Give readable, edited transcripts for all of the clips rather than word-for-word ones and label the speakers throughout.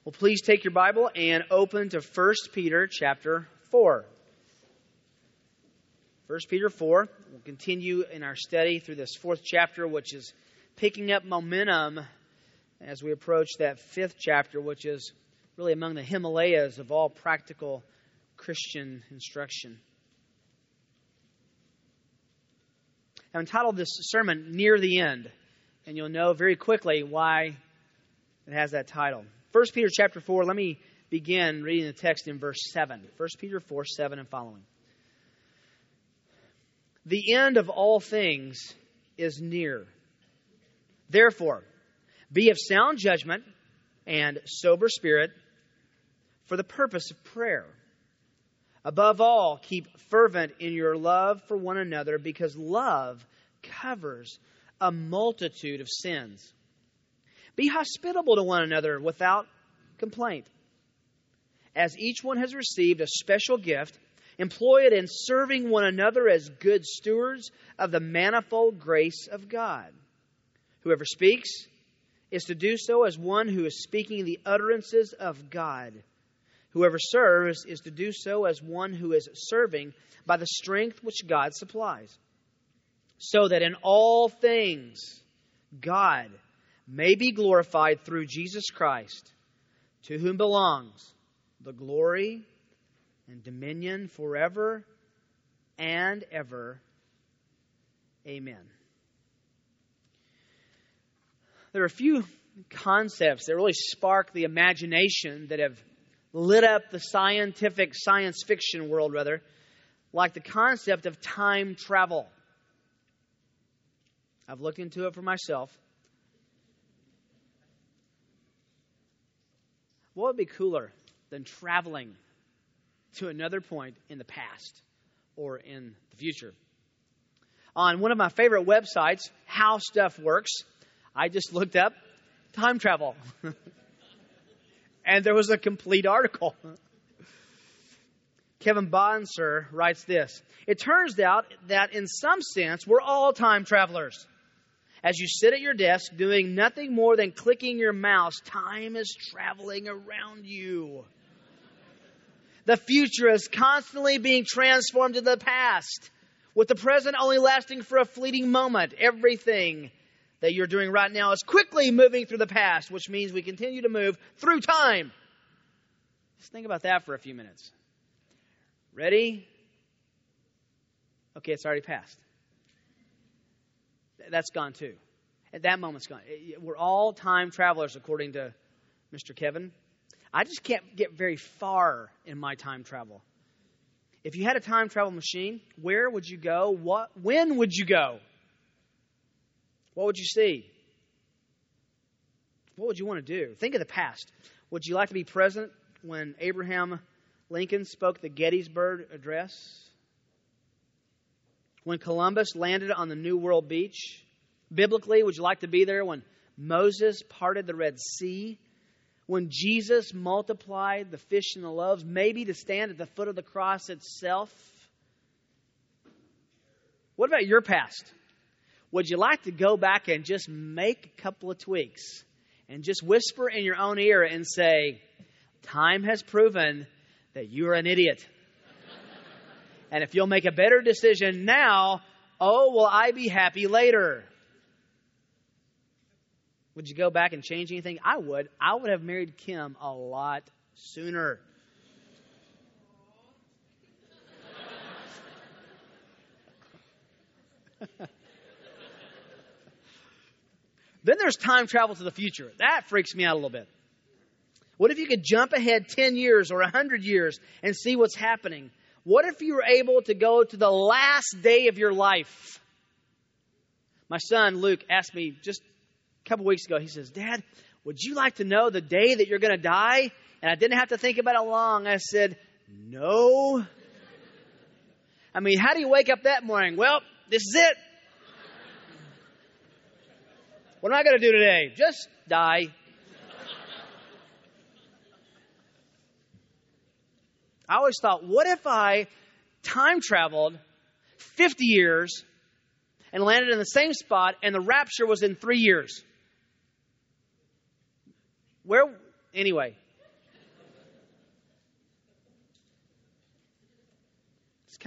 Speaker 1: Well, please take your Bible and open to 1 Peter chapter 4. 1 Peter 4. We'll continue in our study through this fourth chapter, which is picking up momentum as we approach that fifth chapter, which is really among the Himalayas of all practical Christian instruction. I've entitled this sermon Near the End, and you'll know very quickly why it has that title. 1 Peter chapter 4, let me begin reading the text in verse 7. 1 Peter 4, 7 and following. The end of all things is near. Therefore, be of sound judgment and sober spirit for the purpose of prayer. Above all, keep fervent in your love for one another, because love covers a multitude of sins. Be hospitable to one another without complaint. As each one has received a special gift, employ it in serving one another as good stewards of the manifold grace of God. Whoever speaks is to do so as one who is speaking the utterances of God. Whoever serves is to do so as one who is serving by the strength which God supplies, so that in all things God may be glorified through Jesus Christ, to whom belongs the glory and dominion forever and ever. Amen. There are a few concepts that really spark the imagination that have lit up the science fiction world, like the concept of time travel. I've looked into it for myself. What would be cooler than traveling to another point in the past or in the future? On one of my favorite websites, How Stuff Works, I just looked up time travel. And there was a complete article. Kevin Bonser writes this: it turns out that in some sense, we're all time travelers. As you sit at your desk doing nothing more than clicking your mouse, time is traveling around you. The future is constantly being transformed to the past, with the present only lasting for a fleeting moment. Everything that you're doing right now is quickly moving through the past, which means we continue to move through time. Just think about that for a few minutes. Ready? Okay, it's already passed. That's gone too. At that moment's gone. We're all time travelers, according to Mr. Kevin. I just can't get very far in my time travel. If you had a time travel machine, where would you go? When would you go? What would you see? What would you want to do? Think of the past. Would you like to be present when Abraham Lincoln spoke the Gettysburg Address? When Columbus landed on the New World beach? Biblically, would you like to be there when Moses parted the Red Sea? When Jesus multiplied the fish and the loaves? Maybe to stand at the foot of the cross itself? What about your past? Would you like to go back and just make a couple of tweaks and just whisper in your own ear and say, time has proven that you are an idiot. And if you'll make a better decision now, oh, will I be happy later? Would you go back and change anything? I would. I would have married Kim a lot sooner. Then there's time travel to the future. That freaks me out a little bit. What if you could jump ahead 10 years or 100 years and see what's happening? What if you were able to go to the last day of your life? My son, Luke, asked me just a couple weeks ago. He says, Dad, would you like to know the day that you're going to die? And I didn't have to think about it long. I said, no. I mean, how do you wake up that morning? Well, this is it. What am I going to do today? Just die. I always thought, what if I time traveled 50 years and landed in the same spot and the rapture was in 3 years? Anyway,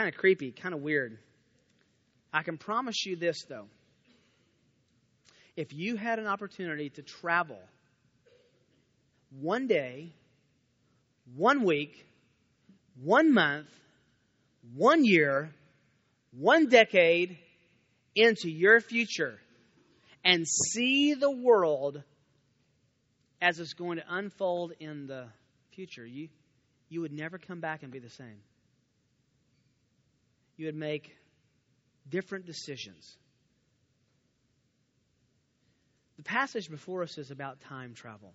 Speaker 1: kind of creepy, kind of weird. I can promise you this, though. If you had an opportunity to travel one day, 1 week, 1 month, 1 year, 1 decade into your future and see the world as it's going to unfold in the future, you would never come back and be the same. You would make different decisions. The passage before us is about time travel.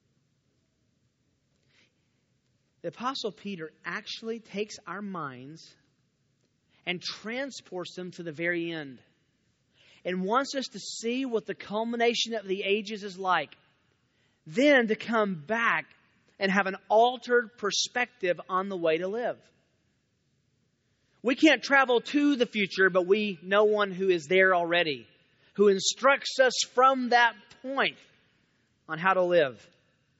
Speaker 1: The Apostle Peter actually takes our minds and transports them to the very end and wants us to see what the culmination of the ages is like. Then to come back and have an altered perspective on the way to live. We can't travel to the future, but we know one who is there already, who instructs us from that point on how to live.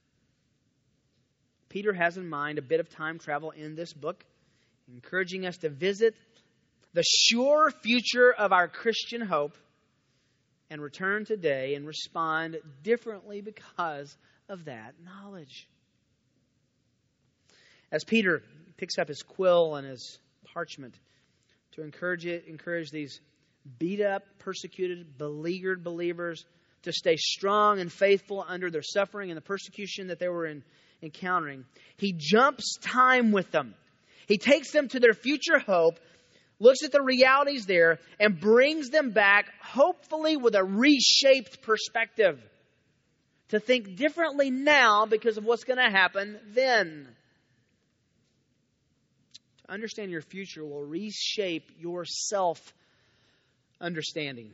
Speaker 1: Peter has in mind a bit of time travel in this book, encouraging us to visit the sure future of our Christian hope and return today and respond differently because of that knowledge. As Peter picks up his quill and his parchment to encourage these beat up, persecuted, beleaguered believers to stay strong and faithful under their suffering and the persecution that they were encountering, he jumps time with them. He takes them to their future hope, looks at the realities there, and brings them back, hopefully with a reshaped perspective, to think differently now because of what's going to happen then. To understand your future will reshape your self-understanding.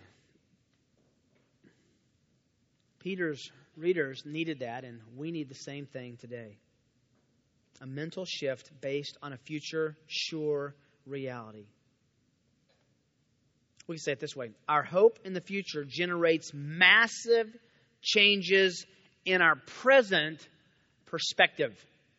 Speaker 1: Peter's readers needed that, and we need the same thing today. A mental shift based on a future sure reality. We can say it this way. Our hope in the future generates massive changes in our present perspective.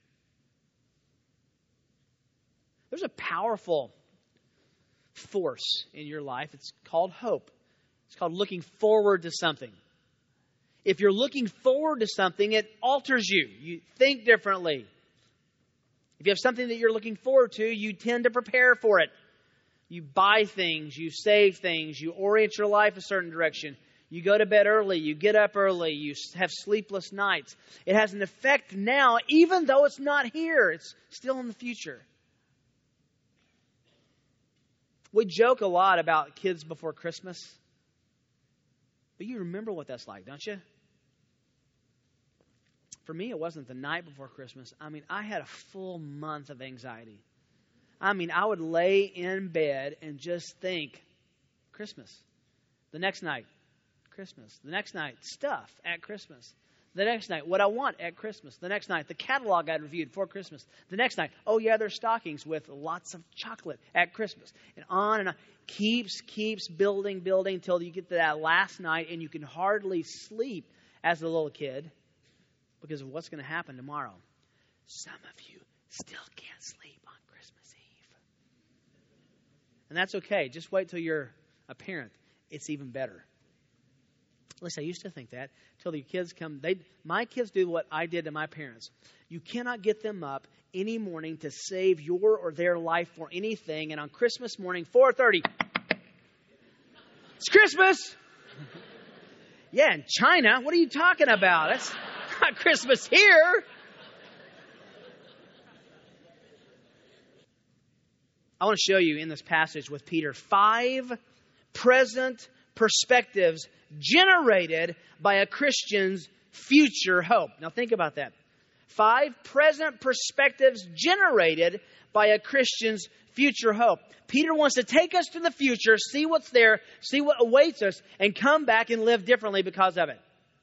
Speaker 1: There's a powerful force in your life. It's called hope. It's called looking forward to something. If you're looking forward to something, it alters you. You think differently. If you have something that you're looking forward to, you tend to prepare for it. You buy things, you save things, you orient your life a certain direction. You go to bed early, you get up early, you have sleepless nights. It has an effect now, even though it's not here. It's still in the future. We joke a lot about kids before Christmas. But you remember what that's like, don't you? For me, it wasn't the night before Christmas. I had a full month of anxiety. I would lay in bed and just think, Christmas. The next night, Christmas. The next night, stuff at Christmas. The next night, what I want at Christmas. The next night, the catalog I reviewed for Christmas. The next night, oh yeah, there's stockings with lots of chocolate at Christmas. And on. Keeps building until you get to that last night and you can hardly sleep as a little kid because of what's going to happen tomorrow. Some of you still can't sleep on Christmas Eve. And that's okay. Just wait till you're a parent. It's even better. At least I used to think that. Till the kids come. My kids do what I did to my parents. You cannot get them up any morning to save your or their life for anything. And on Christmas morning, 4:30, it's Christmas. Yeah, in China. What are you talking about? That's not Christmas here. I want to show you in this passage with Peter 5 present perspectives generated by a Christian's future hope. Now think about that. 5 present perspectives generated by a Christian's future hope. Peter wants to take us to the future, see what's there, see what awaits us, and come back and live differently because of it.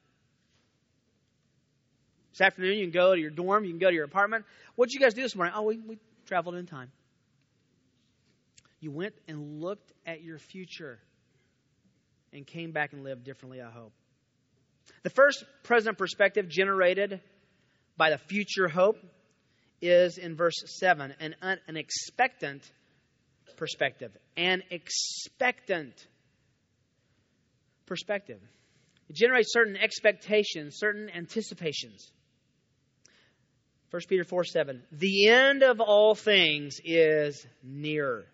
Speaker 1: This afternoon, you can go to your dorm, you can go to your apartment. What did you guys do this morning? Oh, we traveled in time. You went and looked at your future and came back and lived differently, I hope. The first present perspective generated by the future hope is in verse 7, an expectant perspective. An expectant perspective. It generates certain expectations, certain anticipations. 1 Peter 4:7. The end of all things is near.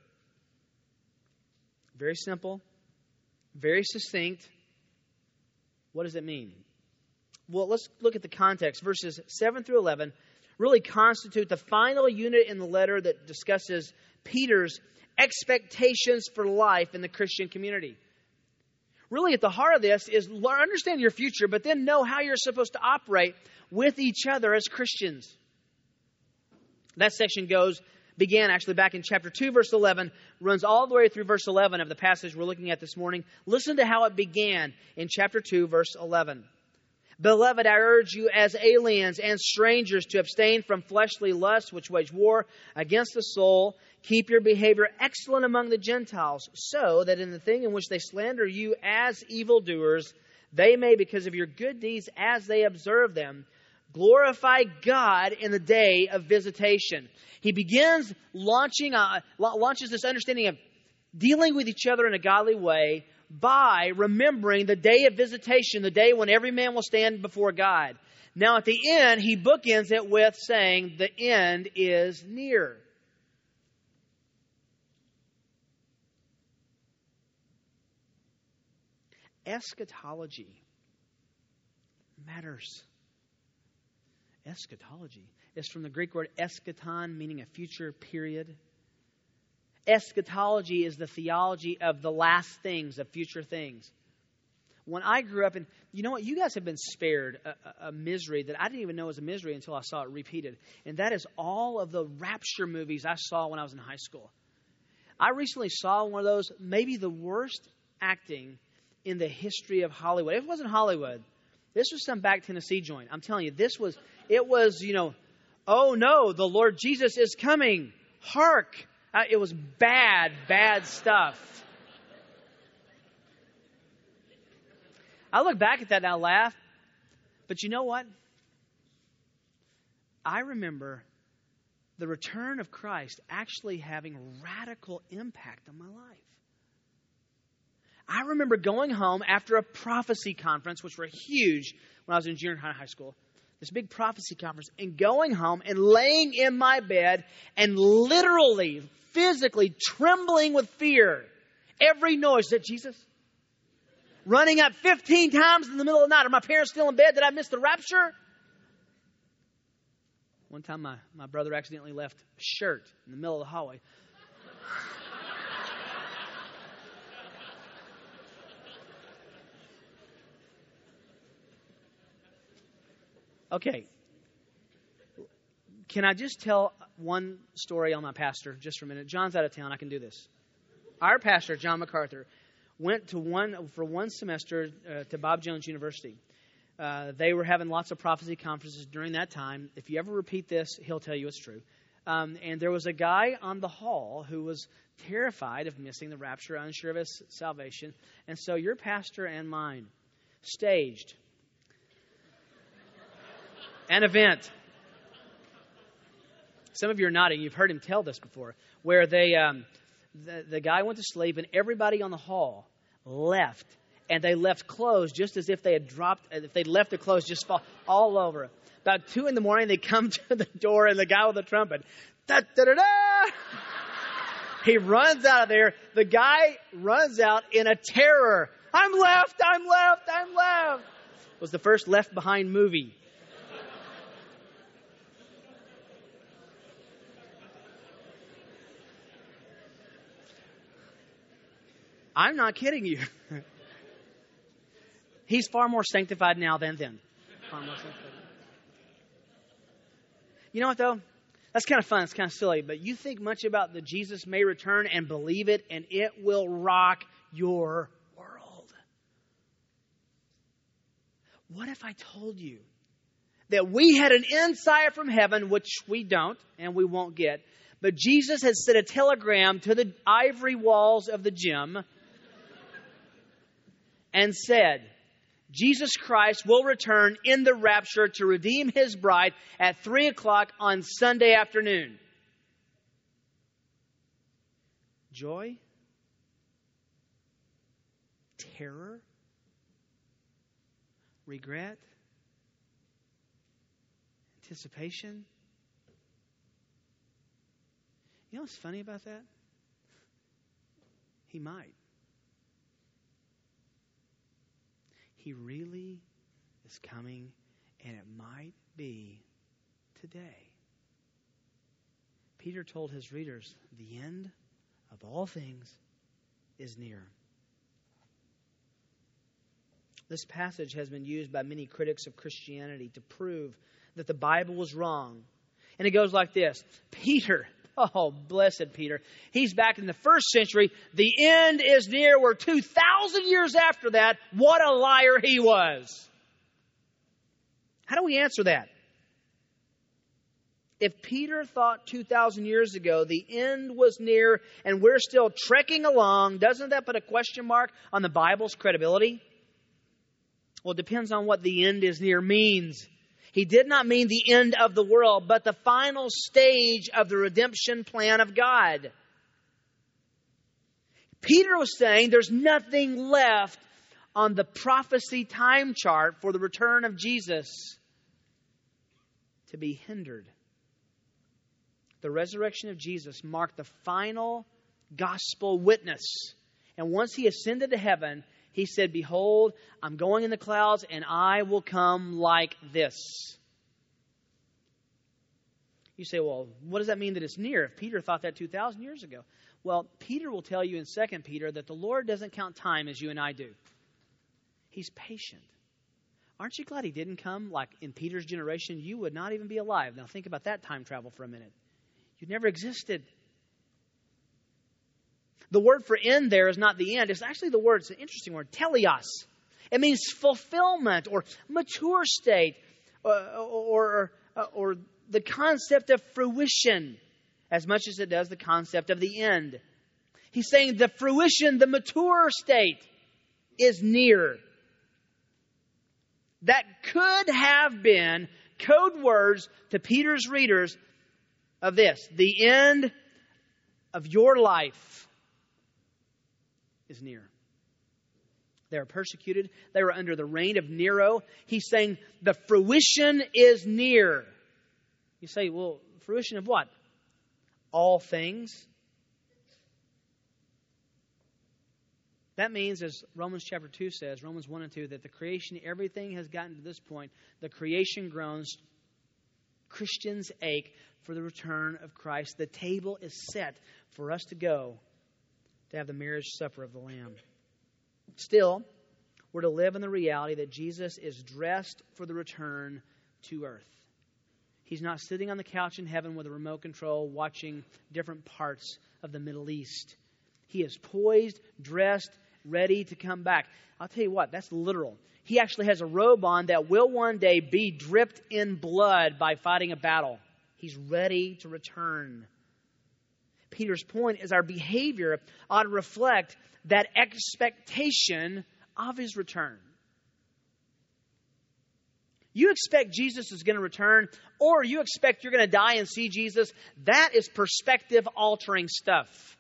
Speaker 1: Very simple. Very succinct. What does it mean? Well, let's look at the context. Verses 7 through 11 really constitute the final unit in the letter that discusses Peter's expectations for life in the Christian community. Really, at the heart of this is understand your future, but then know how you're supposed to operate with each other as Christians. That section began actually back in chapter 2, verse 11, runs all the way through verse 11 of the passage we're looking at this morning. Listen to how it began in chapter 2, verse 11. Beloved, I urge you as aliens and strangers to abstain from fleshly lusts which wage war against the soul. Keep your behavior excellent among the Gentiles, so that in the thing in which they slander you as evildoers, they may, because of your good deeds as they observe them, glorify God in the day of visitation. He begins launches this understanding of dealing with each other in a godly way by remembering the day of visitation, the day when every man will stand before God. Now at the end, he bookends it with saying, the end is near. Eschatology matters. Eschatology is from the Greek word eschaton, meaning a future period. Eschatology is the theology of the last things, of future things. When I grew up, and you know what? You guys have been spared a misery that I didn't even know was a misery until I saw it repeated. And that is all of the rapture movies I saw when I was in high school. I recently saw one of those, maybe the worst acting in the history of Hollywood. It wasn't Hollywood. This was some back Tennessee joint. I'm telling you, it was, oh no, the Lord Jesus is coming. Hark. It was bad stuff. I look back at that and I laugh. But you know what? I remember the return of Christ actually having radical impact on my life. I remember going home after a prophecy conference, which were huge when I was in junior high school. This big prophecy conference, and going home and laying in my bed and literally, physically trembling with fear. Every noise. Is that Jesus? Running up 15 times in the middle of the night. Are my parents still in bed? Did I miss the rapture? One time my brother accidentally left a shirt in the middle of the hallway. Okay. Can I just tell one story on my pastor just for a minute? John's out of town. I can do this. Our pastor, John MacArthur, went for one semester to Bob Jones University. They were having lots of prophecy conferences during that time. If you ever repeat this, he'll tell you it's true. And there was a guy on the hall who was terrified of missing the rapture, unsure of his salvation. And so your pastor and mine staged an event. Some of you are nodding. You've heard him tell this before, where the guy went to sleep and everybody on the hall left, and they left clothes just as if they had if they'd left the clothes just fall all over. About 2 a.m, they come to the door, and the guy with the trumpet, da da da da. He runs out of there. The guy runs out in a terror. I'm left. It was the first Left Behind movie. I'm not kidding you. He's far more sanctified now than then. Far more sanctified. You know what, though? That's kind of fun. It's kind of silly. But you think much about the Jesus may return and believe it, and it will rock your world. What if I told you that we had an insight from heaven, which we don't and we won't get, but Jesus has sent a telegram to the ivory walls of the gym and said, Jesus Christ will return in the rapture to redeem his bride at 3 o'clock on Sunday afternoon. joy, terror, regret, anticipation. You know what's funny about that? He might. He really is coming, and it might be today. Peter told his readers, the end of all things is near. This passage has been used by many critics of Christianity to prove that the Bible was wrong. And it goes like this. Peter, oh, blessed Peter, he's back in the first century. The end is near. We're 2,000 years after that. What a liar he was. How do we answer that? If Peter thought 2,000 years ago the end was near and we're still trekking along, doesn't that put a question mark on the Bible's credibility? Well, it depends on what the end is near means. He did not mean the end of the world, but the final stage of the redemption plan of God. Peter was saying there's nothing left on the prophecy time chart for the return of Jesus to be hindered. The resurrection of Jesus marked the final gospel witness. And once he ascended to heaven, he said, behold, I'm going in the clouds and I will come like this. You say, well, what does that mean that it's near if Peter thought that 2,000 years ago? Well, Peter will tell you in 2 Peter that the Lord doesn't count time as you and I do. He's patient. Aren't you glad he didn't come like in Peter's generation? You would not even be alive. Now think about that time travel for a minute. You never existed. The word for end there is not the end. It's actually the word, it's an interesting word, teleos. It means fulfillment or mature state or the concept of fruition as much as it does the concept of the end. He's saying the fruition, the mature state is near. That could have been code words to Peter's readers of this. The end of your life is near. They were persecuted. They were under the reign of Nero. He's saying the fruition is near. You say, well, fruition of what? All things. That means, as Romans chapter 2 says, Romans 1 and 2, that the creation, everything has gotten to this point. The creation groans. Christians ache for the return of Christ. The table is set for us to go to have the marriage supper of the Lamb. Still, we're to live in the reality that Jesus is dressed for the return to earth. He's not sitting on the couch in heaven with a remote control watching different parts of the Middle East. He is poised, dressed, ready to come back. I'll tell you what, that's literal. He actually has a robe on that will one day be dripped in blood by fighting a battle. He's ready to return. Peter's point is our behavior ought to reflect that expectation of his return. You expect Jesus is going to return, or you expect you're going to die and see Jesus. That is perspective-altering stuff.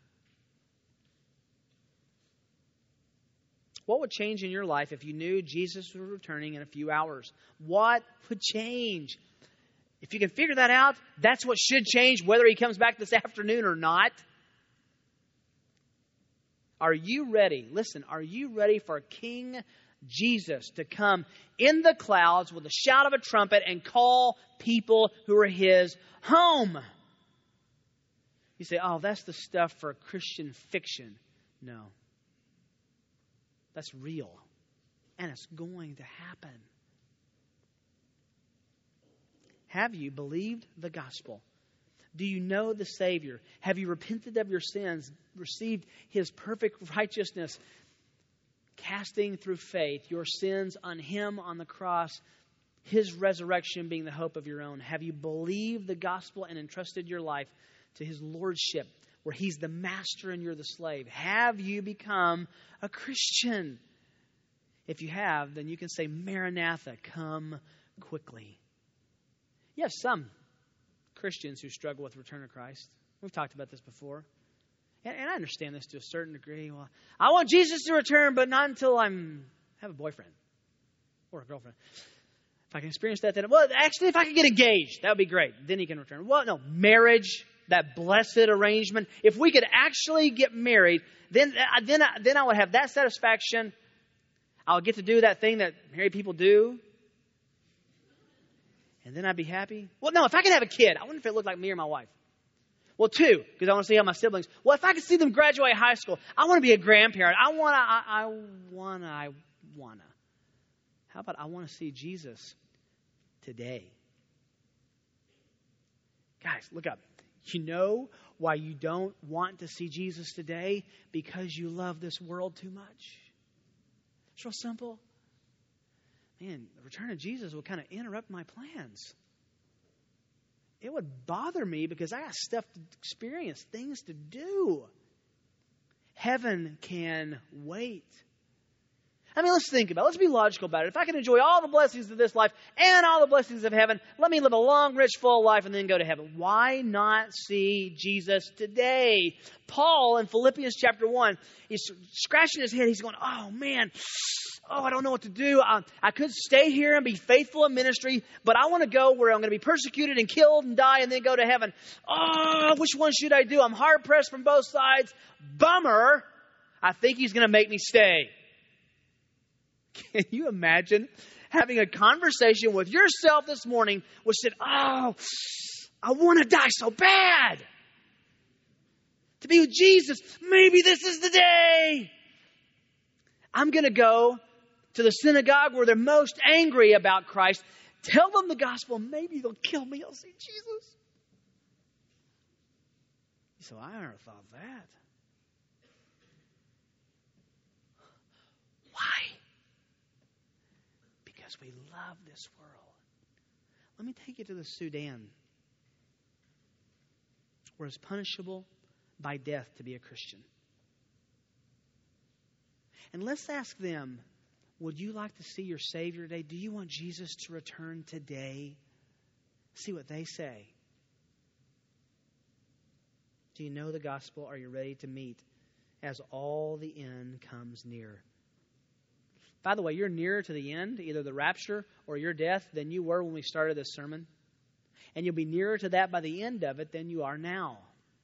Speaker 1: What would change in your life if you knew Jesus was returning in a few hours? What would change? If you can figure that out, that's what should change, whether he comes back this afternoon or not. Are you ready? Listen, are you ready for King Jesus to come in the clouds with a shout of a trumpet and call people who are his home? You say, oh, that's the stuff for Christian fiction. No. That's real. And it's going to happen. Have you believed the gospel? Do you know the Savior? Have you repented of your sins, received his perfect righteousness, casting through faith your sins on him on the cross, his resurrection being the hope of your own? Have you believed the gospel and entrusted your life to his lordship, where he's the master and you're the slave? Have you become a Christian? If you have, then you can say, Maranatha, come quickly. You have some Christians who struggle with return of Christ. We've talked about this before. And I understand this to a certain degree. Well, I want Jesus to return, but not until I have a boyfriend or a girlfriend. If I can experience that, then, well, actually, if I could get engaged, that would be great. Then he can return. Well, no, marriage, that blessed arrangement. If we could actually get married, then I would have that satisfaction. I'll get to do that thing that married people do. And then I'd be happy. Well, no, if I could have a kid, I wonder if it looked like me or my wife. Well, 2, because I want to see how my siblings. Well, if I could see them graduate high school, I want to be a grandparent. I wanna. How about I want to see Jesus today? Guys, look up. You know why you don't want to see Jesus today? Because you love this world too much. It's real simple. Man, the return of Jesus will kind of interrupt my plans. It would bother me because I got stuff to experience, things to do. Heaven can wait. I mean, let's think about it. Let's be logical about it. If I can enjoy all the blessings of this life and all the blessings of heaven, let me live a long, rich, full life and then go to heaven. Why not see Jesus today? Paul in Philippians chapter 1, he's scratching his head. He's going, oh, man. I don't know what to do. I could stay here and be faithful in ministry, but I want to go where I'm going to be persecuted and killed and die and then go to heaven. Oh, which one should I do? I'm hard-pressed from both sides. Bummer. I think he's going to make me stay. Can you imagine having a conversation with yourself this morning which said, oh, I want to die so bad. To be with Jesus. Maybe this is the day. I'm going to go to the synagogue where they're most angry about Christ. Tell them the gospel. Maybe they'll kill me. I'll see Jesus. So I never thought of that. Why? Because we love this world. Let me take you to the Sudan, where it's punishable by death to be a Christian. And let's ask them, would you like to see your Savior today? Do you want Jesus to return today? See what they say. Do you know the gospel? Are you ready to meet as all the end comes near? By the way, you're nearer to the end, either the rapture or your death, than you were when we started this sermon. And you'll be nearer to that by the end of it than you are now.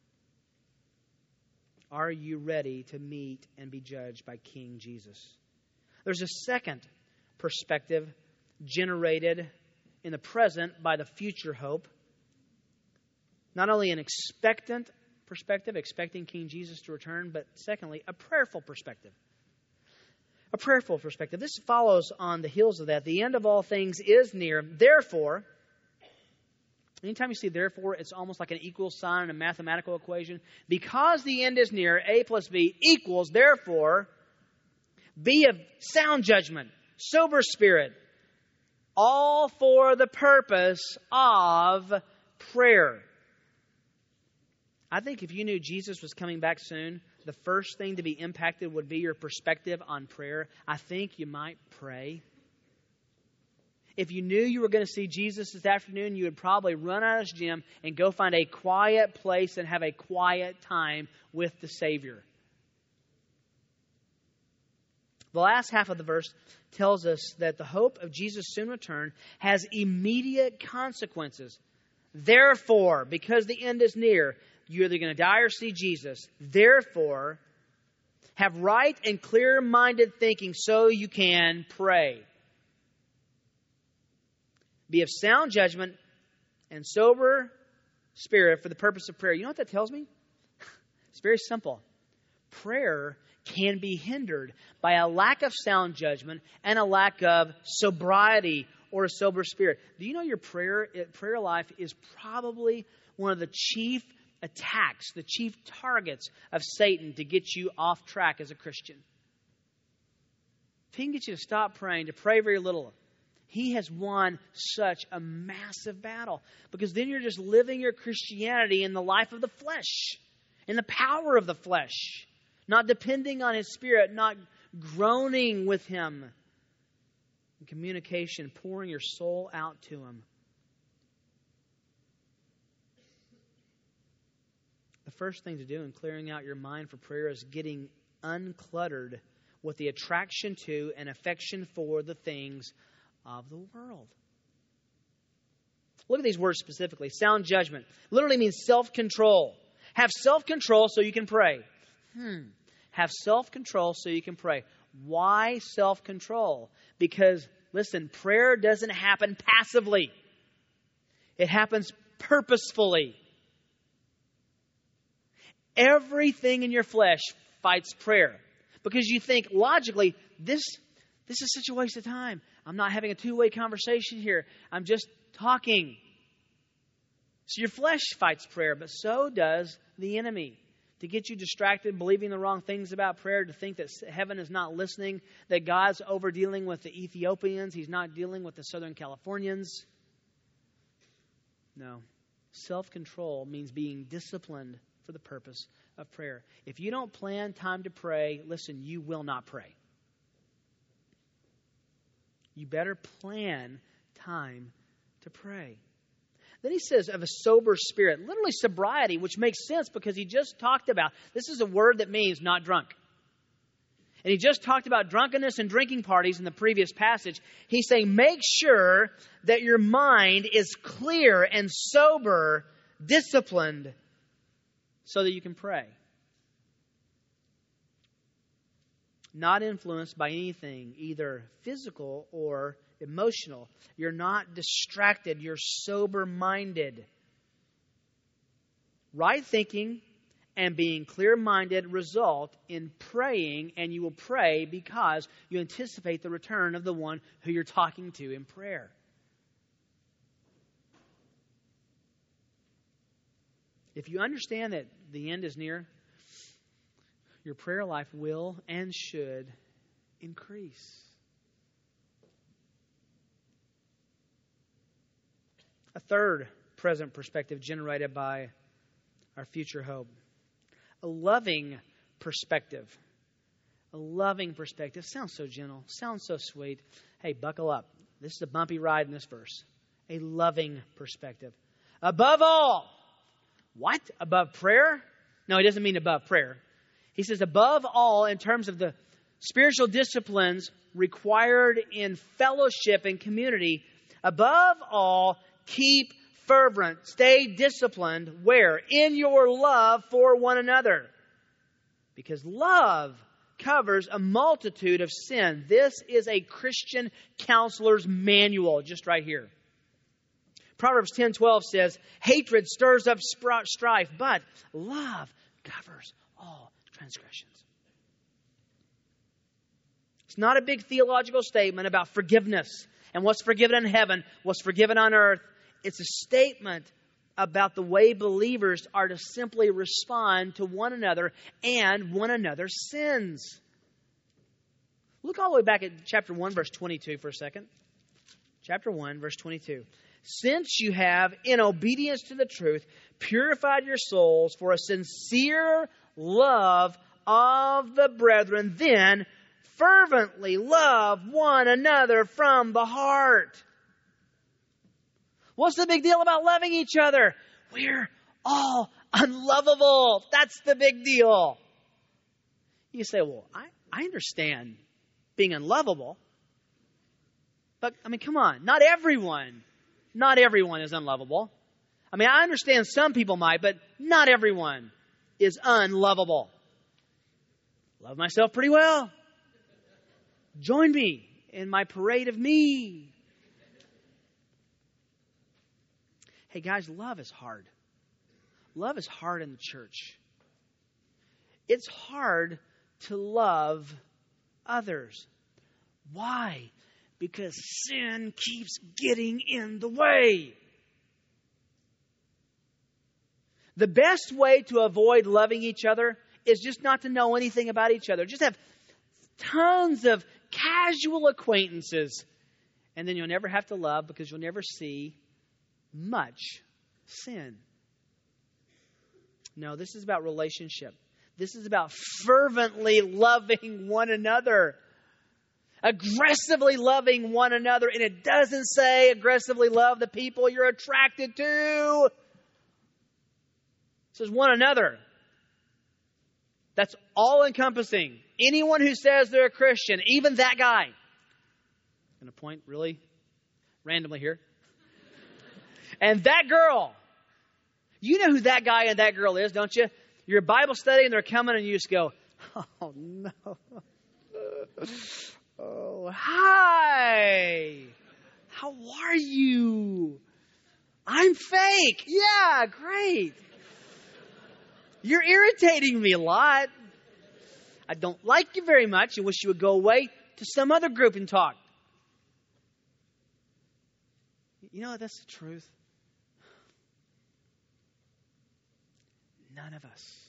Speaker 1: Are you ready to meet and be judged by King Jesus? There's a second perspective generated in the present by the future hope. Not only an expectant perspective, expecting King Jesus to return, but secondly, a prayerful perspective. A prayerful perspective. This follows on the heels of that. The end of all things is near. Therefore, anytime you see therefore, it's almost like an equal sign in a mathematical equation. Because the end is near, A plus B equals, therefore, be of sound judgment, sober spirit, all for the purpose of prayer. I think if you knew Jesus was coming back soon, the first thing to be impacted would be your perspective on prayer. I think you might pray. If you knew you were going to see Jesus this afternoon, you would probably run out of this gym and go find a quiet place and have a quiet time with the Savior. The last half of the verse tells us that the hope of Jesus' soon return has immediate consequences. Therefore, because the end is near, you're either going to die or see Jesus. Therefore, have right and clear-minded thinking so you can pray. Be of sound judgment and sober spirit for the purpose of prayer. You know what that tells me? It's very simple. Prayer can be hindered by a lack of sound judgment and a lack of sobriety or a sober spirit. Do you know your prayer life is probably one of the chief attacks, the chief targets of Satan to get you off track as a Christian? If he can get you to stop praying, to pray very little, he has won such a massive battle. Because then you're just living your Christianity in the life of the flesh, in the power of the flesh, not depending on His Spirit, not groaning with Him in communication, pouring your soul out to Him. The first thing to do in clearing out your mind for prayer is getting uncluttered with the attraction to and affection for the things of the world. Look at these words specifically. Sound judgment literally means self-control. Have self-control so you can pray. Have self-control so you can pray. Why self-control? Because, listen, prayer doesn't happen passively. It happens purposefully. Everything in your flesh fights prayer. Because you think, logically, this is such a waste of time. I'm not having a two-way conversation here. I'm just talking. So your flesh fights prayer, but so does the enemy. To get you distracted, believing the wrong things about prayer, to think that heaven is not listening, that God's over dealing with the Ethiopians, He's not dealing with the Southern Californians. No. Self-control means being disciplined for the purpose of prayer. If you don't plan time to pray, listen, you will not pray. You better plan time to pray. Then he says of a sober spirit, literally sobriety, which makes sense because he just talked about, this is a word that means not drunk. And he just talked about drunkenness and drinking parties in the previous passage. He's saying make sure that your mind is clear and sober, disciplined, so that you can pray. Not influenced by anything, either physical or emotional. You're not distracted. You're sober-minded. Right thinking and being clear-minded result in praying, and you will pray because you anticipate the return of the one who you're talking to in prayer. If you understand that the end is near, your prayer life will and should increase. A third present perspective generated by our future hope. A loving perspective. A loving perspective. Sounds so gentle. Sounds so sweet. Hey, buckle up. This is a bumpy ride in this verse. A loving perspective. Above all. What? Above prayer? No, he doesn't mean above prayer. He says above all in terms of the spiritual disciplines required in fellowship and community. Above all, keep fervent. Stay disciplined. Where? In your love for one another. Because love covers a multitude of sin. This is a Christian counselor's manual, just right here. Proverbs 10:12 says, hatred stirs up strife, but love covers all transgressions. It's not a big theological statement about forgiveness and what's forgiven in heaven, what's forgiven on earth. It's a statement about the way believers are to simply respond to one another and one another's sins. Look all the way back at chapter 1, verse 22 for a second. Chapter 1, verse 22. Since you have, in obedience to the truth, purified your souls for a sincere love of the brethren, then fervently love one another from the heart. What's the big deal about loving each other? We're all unlovable. That's the big deal. You say, well, I understand being unlovable. But, come on. Not everyone is unlovable. I understand some people might, but not everyone is unlovable. Love myself pretty well. Join me in my parade of me. Hey guys, love is hard. Love is hard in the church. It's hard to love others. Why? Because sin keeps getting in the way. The best way to avoid loving each other is just not to know anything about each other. Just have tons of casual acquaintances. And then you'll never have to love because you'll never see much sin. No, this is about relationship. This is about fervently loving one another. Aggressively loving one another. And it doesn't say aggressively love the people you're attracted to. It says one another. That's all-encompassing. Anyone who says they're a Christian, even that guy. I'm going to point really randomly here. And that girl. You know who that guy and that girl is, don't you? You're Bible study and they're coming and you just go, oh, no. Oh, hi. How are you? I'm fake. Yeah, great. You're irritating me a lot. I don't like you very much. I wish you would go away to some other group and talk. You know, that's the truth. None of us,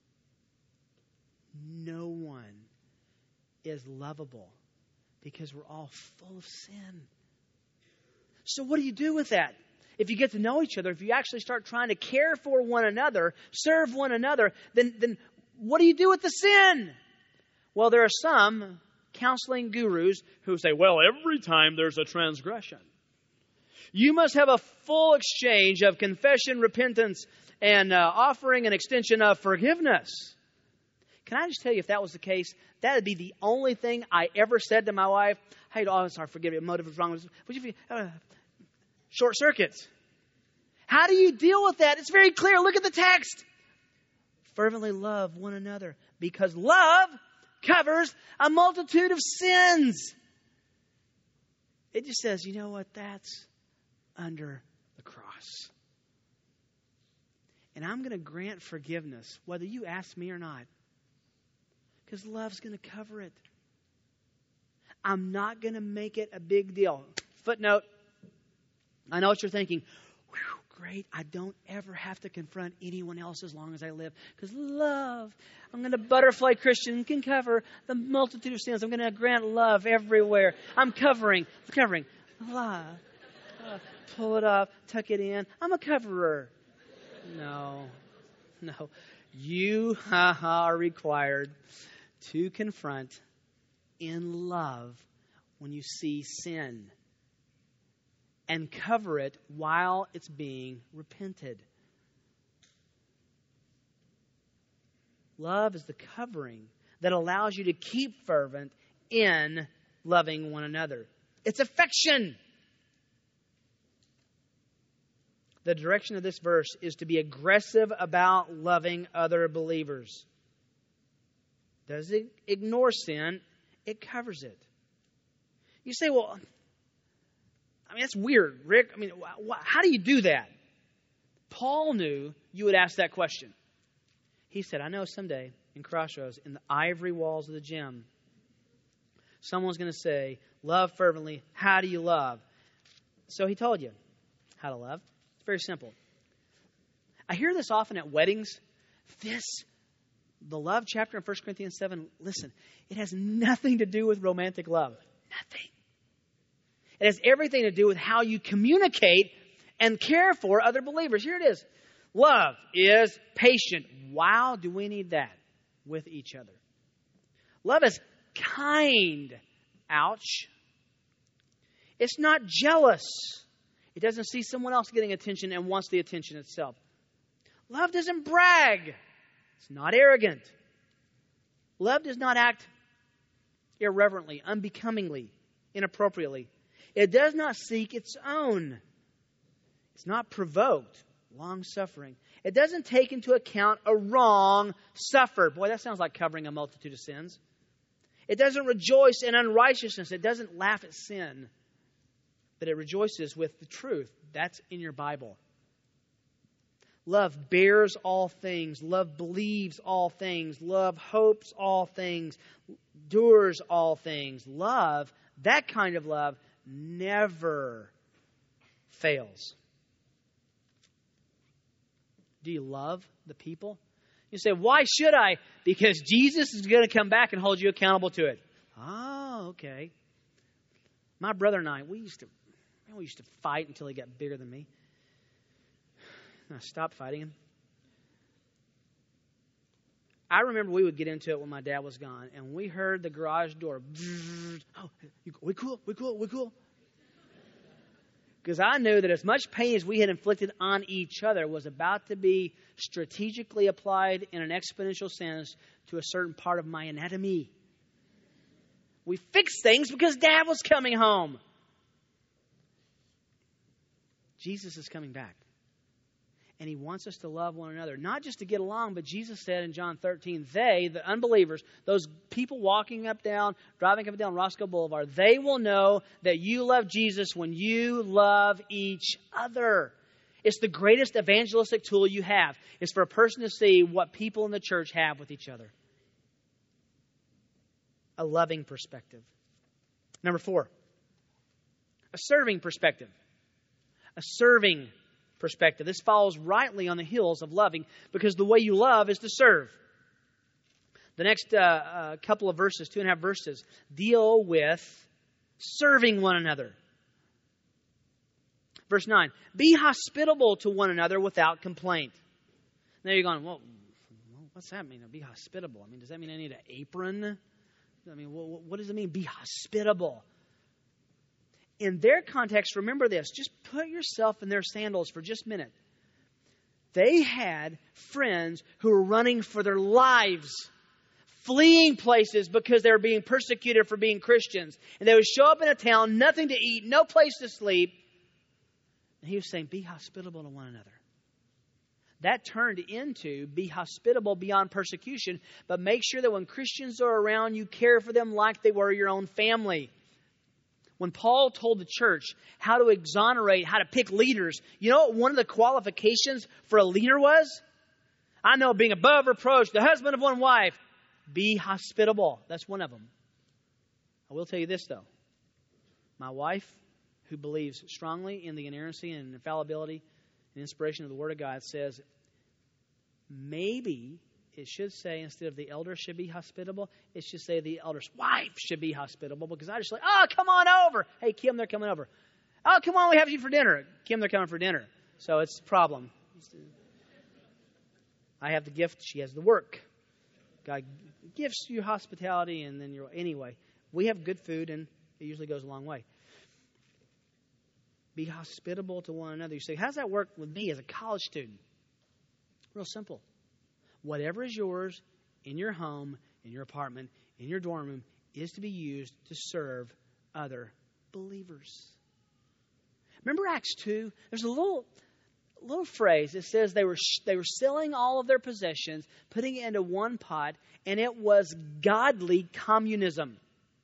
Speaker 1: no one is lovable because we're all full of sin. So what do you do with that? If you get to know each other, if you actually start trying to care for one another, serve one another, then what do you do with the sin? Well, there are some counseling gurus who say, well, every time there's a transgression, you must have a full exchange of confession, repentance, and offering an extension of forgiveness. Can I just tell you, if that was the case, that would be the only thing I ever said to my wife. Hey, oh, sorry, forgive me, motive was wrong. Short circuits. How do you deal with that? It's very clear. Look at the text. Fervently love one another, because love covers a multitude of sins. It just says, you know what? That's under the cross. And I'm going to grant forgiveness, whether you ask me or not, because love's going to cover it. I'm not going to make it a big deal. Footnote, I know what you're thinking. Great, I don't ever have to confront anyone else as long as I live. Because love, I'm going to butterfly Christian, can cover the multitude of sins. I'm going to grant love everywhere. I'm covering love. Pull it up, tuck it in. I'm a coverer. No. You are required to confront in love when you see sin and cover it while it's being repented. Love is the covering that allows you to keep fervent in loving one another. It's affection. The direction of this verse is to be aggressive about loving other believers. Does it ignore sin? It covers it. You say, well, that's weird, Rick. How do you do that? Paul knew you would ask that question. He said, I know someday in Crossroads, in the ivory walls of the gym, someone's going to say, love fervently. How do you love? So he told you how to love. It's very simple. I hear this often at weddings. The love chapter in 1 Corinthians 7, listen, it has nothing to do with romantic love. Nothing. It has everything to do with how you communicate and care for other believers. Here it is. Love is patient. Wow, do we need that with each other? Love is kind. Ouch. It's not jealous. It doesn't see someone else getting attention and wants the attention itself. Love doesn't brag. It's not arrogant. Love does not act irreverently, unbecomingly, inappropriately. It does not seek its own. It's not provoked, long-suffering. It doesn't take into account a wrong suffered. Boy, that sounds like covering a multitude of sins. It doesn't rejoice in unrighteousness. It doesn't laugh at sin. But it rejoices with the truth. That's in your Bible. Love bears all things. Love believes all things. Love hopes all things. Endures all things. Love, that kind of love, never fails. Do you love the people? You say, why should I? Because Jesus is going to come back and hold you accountable to it. Oh, okay. My brother and I, we used to fight until he got bigger than me. I stopped fighting him. I remember we would get into it when my dad was gone, and we heard the garage door. Oh, we cool? Because I knew that as much pain as we had inflicted on each other was about to be strategically applied in an exponential sense to a certain part of my anatomy. We fixed things because Dad was coming home. Jesus is coming back. And He wants us to love one another. Not just to get along, but Jesus said in John 13, they, the unbelievers, those people driving up and down Roscoe Boulevard, they will know that you love Jesus when you love each other. It's the greatest evangelistic tool you have. It's for a person to see what people in the church have with each other. A loving perspective. Number 4, a serving perspective. A serving perspective. This follows rightly on the heels of loving, because the way you love is to serve. The next couple of verses, 2.5 verses, deal with serving one another. Verse 9, be hospitable to one another without complaint. Now you're going, well, what's that mean? Be hospitable. I mean, does that mean I need an apron? I mean, what does it mean, be hospitable? In their context, remember this. Just put yourself in their sandals for just a minute. They had friends who were running for their lives, fleeing places because they were being persecuted for being Christians. And they would show up in a town, nothing to eat, no place to sleep. And He was saying, be hospitable to one another. That turned into be hospitable beyond persecution, but make sure that when Christians are around, you care for them like they were your own family. When Paul told the church how to exonerate, how to pick leaders, you know what one of the qualifications for a leader was? I know, being above reproach, the husband of one wife. Be hospitable. That's one of them. I will tell you this, though. My wife, who believes strongly in the inerrancy and infallibility and inspiration of the Word of God, says maybe it should say, instead of the elder should be hospitable, it should say the elder's wife should be hospitable, because I just like, oh, come on over. Hey, Kim, they're coming over. Oh, come on, we have you for dinner. Kim, they're coming for dinner. So it's a problem. I have the gift, she has the work. God gives you hospitality, and then anyway, we have good food, and it usually goes a long way. Be hospitable to one another. You say, how does that work with me as a college student? Real simple. Whatever is yours in your home, in your apartment, in your dorm room, is to be used to serve other believers. Remember Acts 2? There's a little phrase that says they were selling all of their possessions, putting it into one pot, and it was godly communism.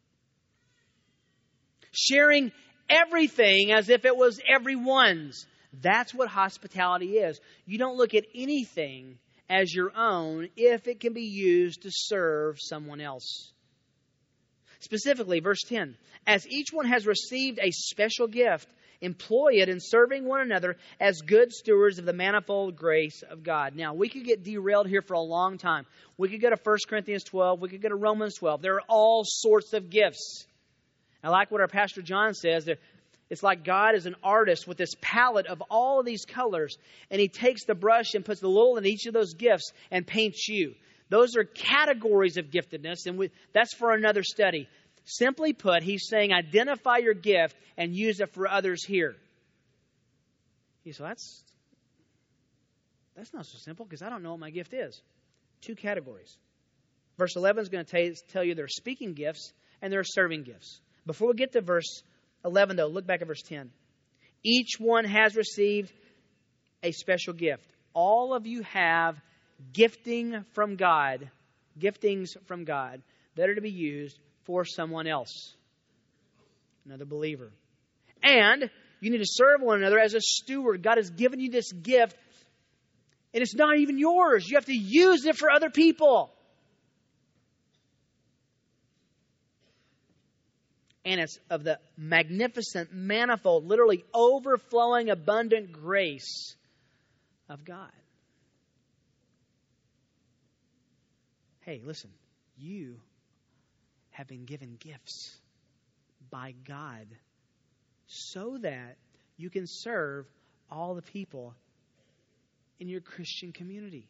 Speaker 1: Sharing everything as if it was everyone's. That's what hospitality is. You don't look at anything as your own if it can be used to serve someone else. Specifically, verse 10, as each one has received a special gift, employ it in serving one another as good stewards of the manifold grace of God. Now, we could get derailed here for a long time. We could go to 1 Corinthians 12. We could go to Romans 12. There are all sorts of gifts. I like what our Pastor John says. It's like God is an artist with this palette of all of these colors, and He takes the brush and puts a little in each of those gifts and paints you. Those are categories of giftedness, and that's for another study. Simply put, He's saying identify your gift and use it for others here. So that's not so simple, because I don't know what my gift is. 2 categories. Verse 11 is going to tell you there are speaking gifts and there are serving gifts. Before we get to verse 11, though, look back at verse 10. Each one has received a special gift. All of you have giftings from God that are to be used for someone else, another believer. And you need to serve one another as a steward. God has given you this gift, and it's not even yours. You have to use it for other people. And it's of the magnificent, manifold, literally overflowing, abundant grace of God. Hey, listen, you have been given gifts by God so that you can serve all the people in your Christian community.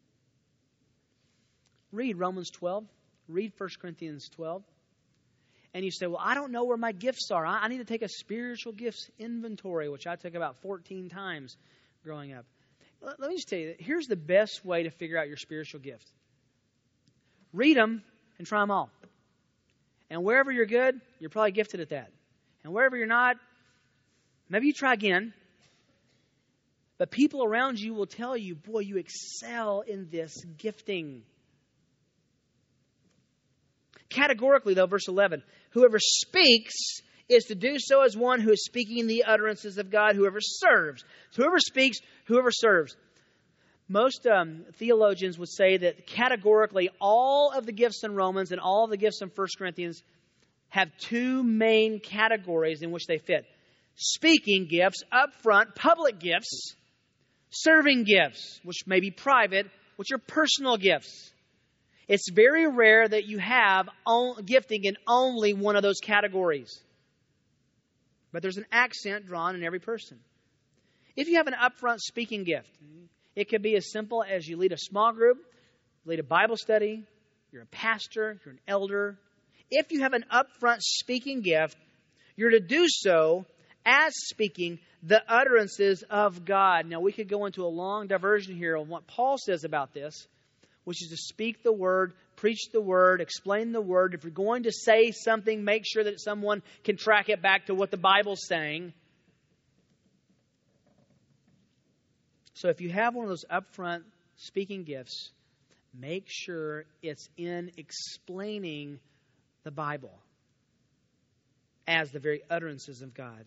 Speaker 1: Read Romans 12. Read 1 Corinthians 12. And you say, well, I don't know where my gifts are. I need to take a spiritual gifts inventory, which I took about 14 times growing up. Let me just tell you, here's the best way to figure out your spiritual gift. Read them and try them all. And wherever you're good, you're probably gifted at that. And wherever you're not, maybe you try again. But people around you will tell you, boy, you excel in this gifting. Categorically, though, verse 11, whoever speaks is to do so as one who is speaking the utterances of God. Whoever serves. So whoever speaks, whoever serves. Most theologians would say that categorically all of the gifts in Romans and all of the gifts in 1 Corinthians have two main categories in which they fit. Speaking gifts, up front, public gifts. Serving gifts, which may be private, which are personal gifts. It's very rare that you have gifting in only one of those categories. But there's an accent drawn in every person. If you have an upfront speaking gift, it could be as simple as you lead a small group, lead a Bible study, you're a pastor, you're an elder. If you have an upfront speaking gift, you're to do so as speaking the utterances of God. Now, we could go into a long diversion here on what Paul says about this, which is to speak the word, preach the word, explain the word. If you're going to say something, make sure that someone can track it back to what the Bible's saying. So if you have one of those upfront speaking gifts, make sure it's in explaining the Bible as the very utterances of God.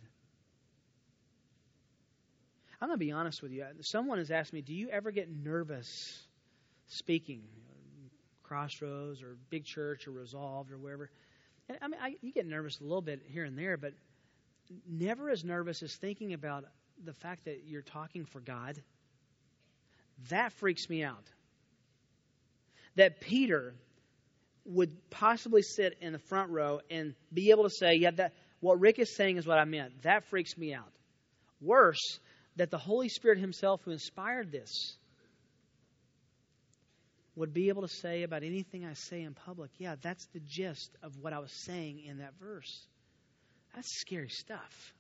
Speaker 1: I'm going to be honest with you. Someone has asked me, do you ever get nervous speaking? Crossroads or Big Church or Resolved or wherever. And I mean, you get nervous a little bit here and there, but never as nervous as thinking about the fact that you're talking for God. That freaks me out. That Peter would possibly sit in the front row and be able to say, yeah, that what Rick is saying is what I meant. That freaks me out. Worse, that the Holy Spirit himself who inspired this would be able to say about anything I say in public, yeah, that's the gist of what I was saying in that verse. That's scary stuff.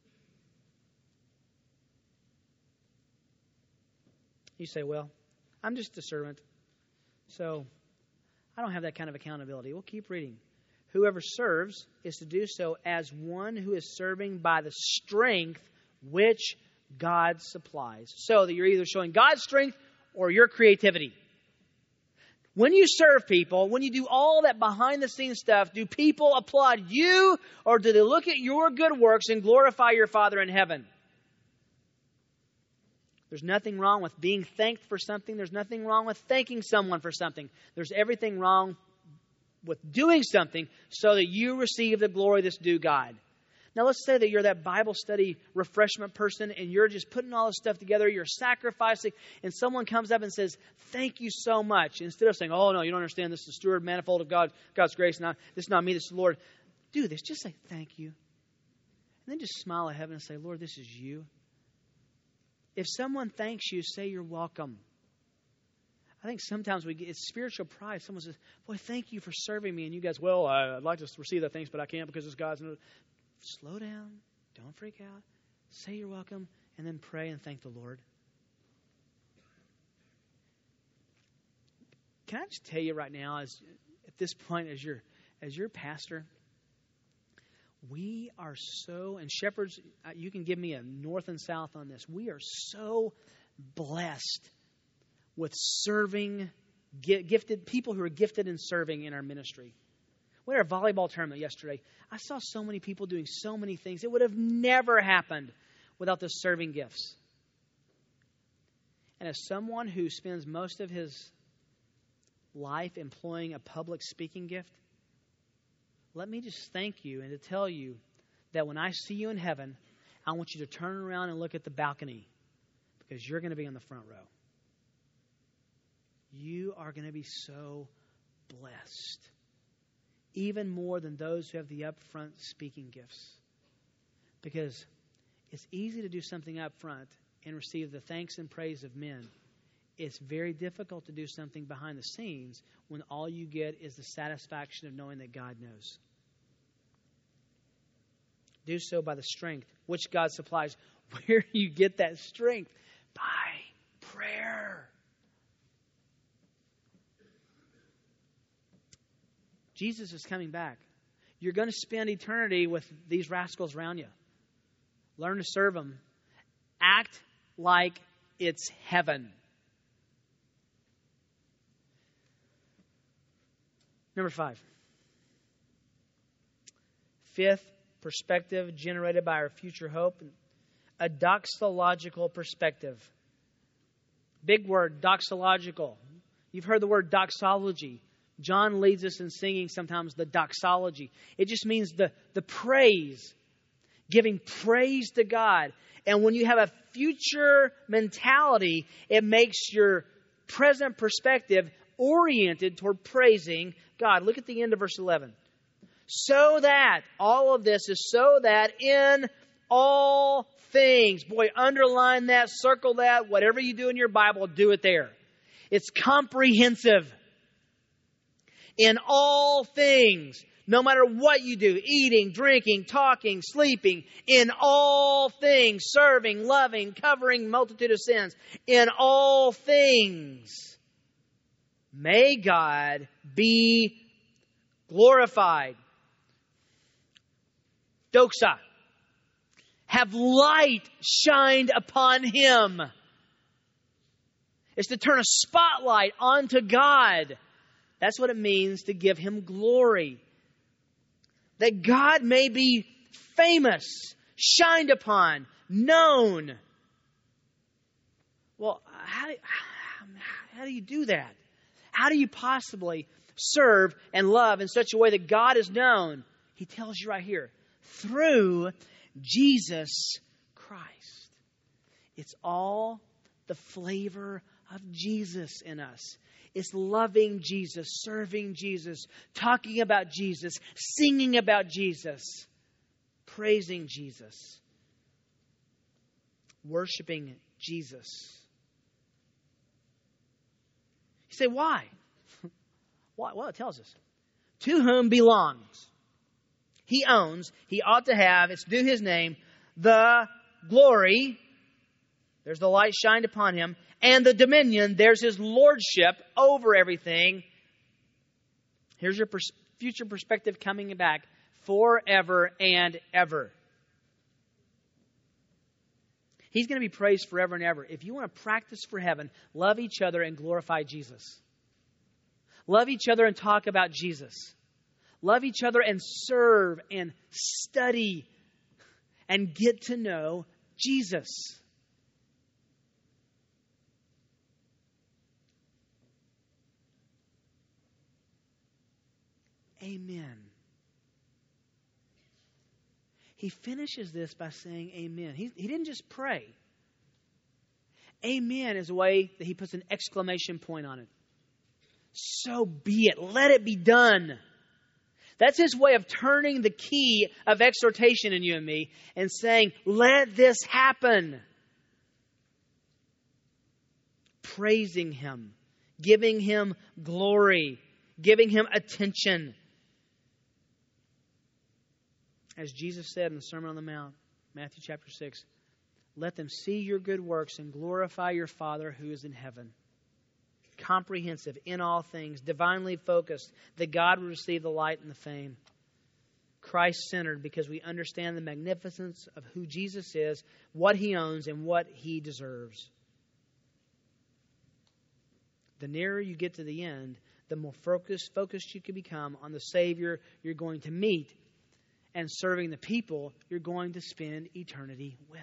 Speaker 1: You say, well, I'm just a servant, so I don't have that kind of accountability. Well, keep reading. Whoever serves is to do so as one who is serving by the strength which God supplies. So that you're either showing God's strength or your creativity. When you serve people, when you do all that behind-the-scenes stuff, do people applaud you or do they look at your good works and glorify your Father in heaven? There's nothing wrong with being thanked for something. There's nothing wrong with thanking someone for something. There's everything wrong with doing something so that you receive the glory that's due God. Now, let's say that you're that Bible study refreshment person and you're just putting all this stuff together. You're sacrificing and someone comes up and says, thank you so much. Instead of saying, oh, no, you don't understand. This is the steward manifold of God's grace. This is not me. This is the Lord. Do this. Just say thank you. And then just smile at heaven and say, Lord, this is you. If someone thanks you, say you're welcome. I think sometimes it's spiritual pride. Someone says, boy, thank you for serving me. And you guys, well, I'd like to receive that thanks, but I can't because it's God's. Slow down. Don't freak out. Say you're welcome. And then pray and thank the Lord. Can I just tell you right now, at this point, as your pastor, we are so, and shepherds, you can give me a north and south on this. We are so blessed with serving, gifted people who are gifted in serving in our ministry. We had a volleyball tournament yesterday. I saw so many people doing so many things. It would have never happened without the serving gifts. And as someone who spends most of his life employing a public speaking gift, let me just thank you and to tell you that when I see you in heaven, I want you to turn around and look at the balcony because you're going to be in the front row. You are going to be so blessed, even more than those who have the upfront speaking gifts. Because it's easy to do something up front and receive the thanks and praise of men. It's very difficult to do something behind the scenes when all you get is the satisfaction of knowing that God knows. Do so by the strength which God supplies. Where do you get that strength? By prayer. Jesus is coming back. You're going to spend eternity with these rascals around you. Learn to serve them. Act like it's heaven. Number 5. Fifth perspective generated by our future hope. A doxological perspective. Big word, doxological. You've heard the word doxology. John leads us in singing sometimes the doxology. It just means the praise. Giving praise to God. And when you have a future mentality, it makes your present perspective oriented toward praising God. Look at the end of verse 11. So that, all of this is so that in all things. Boy, underline that, circle that, whatever you do in your Bible, do it there. It's comprehensive. In all things, no matter what you do, eating, drinking, talking, sleeping, in all things, serving, loving, covering multitude of sins, in all things, may God be glorified. Doxa. Have light shined upon Him. It's to turn a spotlight onto God. That's what it means to give Him glory. That God may be famous, shined upon, known. Well, how do you do that? How do you possibly serve and love in such a way that God is known? He tells you right here. Through Jesus Christ. It's all the flavor of Jesus in us. It's loving Jesus, serving Jesus, talking about Jesus, singing about Jesus, praising Jesus, worshiping Jesus. You say, why? Why? Well, it tells us. To whom belongs. He owns, He ought to have, it's due His name, the glory. There's the light shined upon Him. And the dominion, there's His lordship over everything. Here's your future perspective coming back. Forever and ever. He's going to be praised forever and ever. If you want to practice for heaven, love each other and glorify Jesus. Love each other and talk about Jesus. Love each other and serve and study and get to know Jesus. Amen. He finishes this by saying amen. He didn't just pray. Amen is a way that he puts an exclamation point on it. So be it. Let it be done. That's his way of turning the key of exhortation in you and me and saying, let this happen. Praising Him, giving Him glory, giving Him attention. As Jesus said in the Sermon on the Mount, Matthew chapter 6, let them see your good works and glorify your Father who is in heaven. Comprehensive in all things, divinely focused, that God will receive the light and the fame. Christ-centered because we understand the magnificence of who Jesus is, what He owns, and what He deserves. The nearer you get to the end, the more focused you can become on the Savior you're going to meet and serving the people you're going to spend eternity with.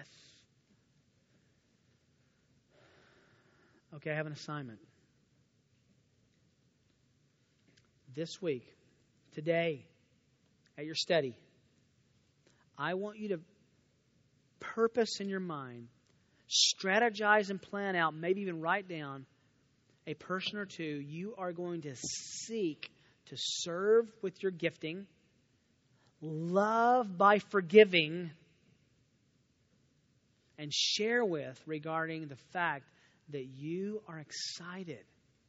Speaker 1: Okay, I have an assignment. This week, today, at your study, I want you to purpose in your mind, strategize and plan out, maybe even write down a person or two you are going to seek to serve with your gifting, love by forgiving, and share with regarding the fact that you are excited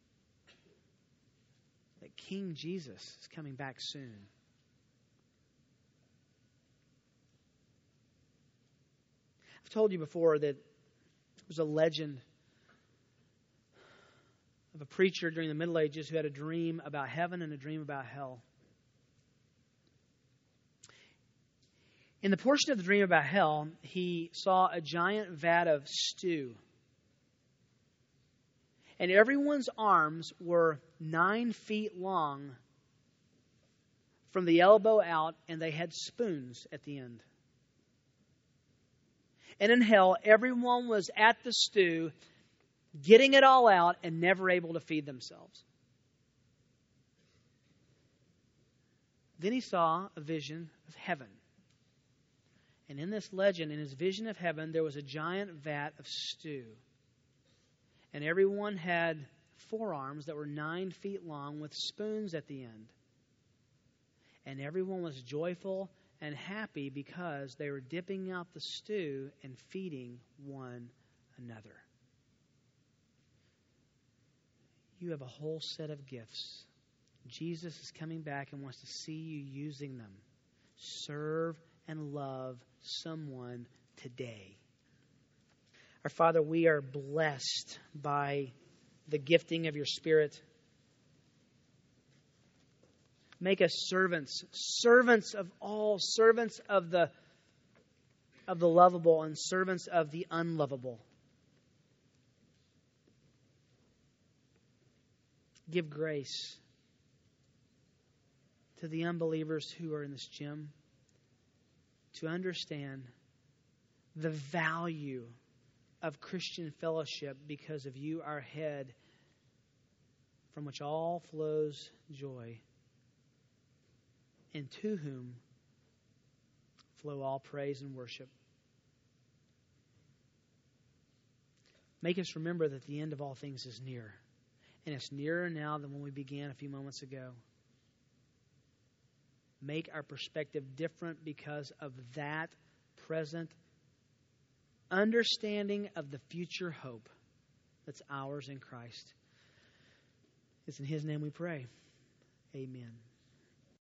Speaker 1: that King Jesus is coming back soon. told you before that there was a legend of a preacher during the Middle Ages who had a dream about heaven and a dream about hell. In the portion of the dream about hell, he saw a giant vat of stew. And everyone's arms were 9 feet long from the elbow out, and they had spoons at the end. And in hell, everyone was at the stew, getting it all out and never able to feed themselves. Then he saw a vision of heaven. And in this legend, in his vision of heaven, there was a giant vat of stew. And everyone had forearms that were 9 feet long with spoons at the end. And everyone was joyful and happy because they were dipping out the stew and feeding one another. You have a whole set of gifts. Jesus is coming back and wants to see you using them. Serve and love someone today. Our Father, we are blessed by the gifting of your Spirit. Make us servants, servants of all, servants of the lovable and servants of the unlovable. Give grace to the unbelievers who are in this gym to understand the value of Christian fellowship because of you, our head, from which all flows joy, and to whom flow all praise and worship. Make us remember that the end of all things is near, and it's nearer now than when we began a few moments ago. Make our perspective different because of that present understanding of the future hope that's ours in Christ. It's in His name we pray. Amen.